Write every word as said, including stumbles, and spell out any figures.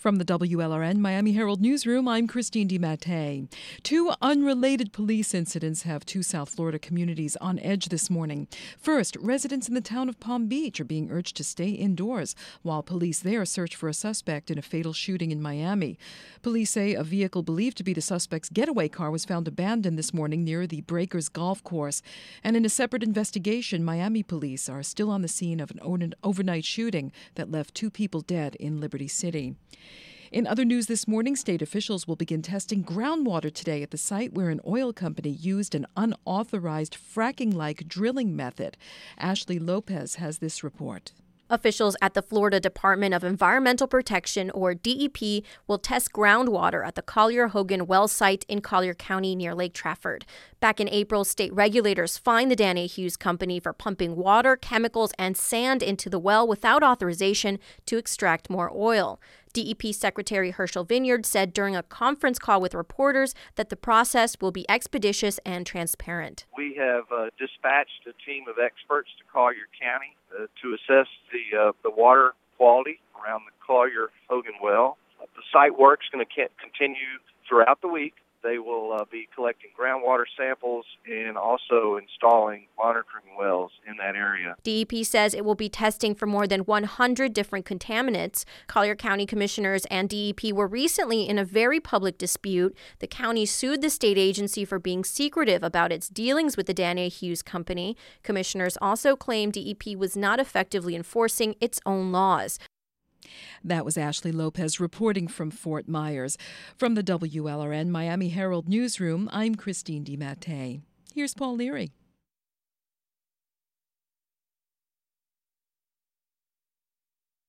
From the W L R N Miami Herald Newsroom, I'm Christine DiMattei. Two unrelated police incidents have two South Florida communities on edge this morning. First, residents in the town of Palm Beach are being urged to stay indoors while police there search for a suspect in a fatal shooting in Miami. Police say a vehicle believed to be the suspect's getaway car was found abandoned this morning near the Breakers Golf Course. And in a separate investigation, Miami police are still on the scene of an overnight shooting that left two people dead in Liberty City. In other news this morning, state officials will begin testing groundwater today at the site where an oil company used an unauthorized fracking-like drilling method. Ashley Lopez has this report. Officials at the Florida Department of Environmental Protection, or D E P, will test groundwater at the Collier-Hogan well site in Collier County near Lake Trafford. Back in April, state regulators fined the Daniel Hughes Company for pumping water, chemicals, and sand into the well without authorization to extract more oil. D E P Secretary Herschel Vineyard said during a conference call with reporters that the process will be expeditious and transparent. We have uh, dispatched a team of experts to Collier County uh, to assess the uh, the water quality around the Collier-Hogan well. Uh, the site work's going to continue throughout the week. They will uh, be collecting groundwater samples and also installing monitoring wells in that area. D E P says it will be testing for more than one hundred different contaminants. Collier County commissioners and D E P were recently in a very public dispute. The county sued the state agency for being secretive about its dealings with the Daniel Hughes Company. Commissioners also claimed D E P was not effectively enforcing its own laws. That was Ashley Lopez reporting from Fort Myers. From the W L R N Miami Herald Newsroom, I'm Christine DiMattei. Here's Paul Leary.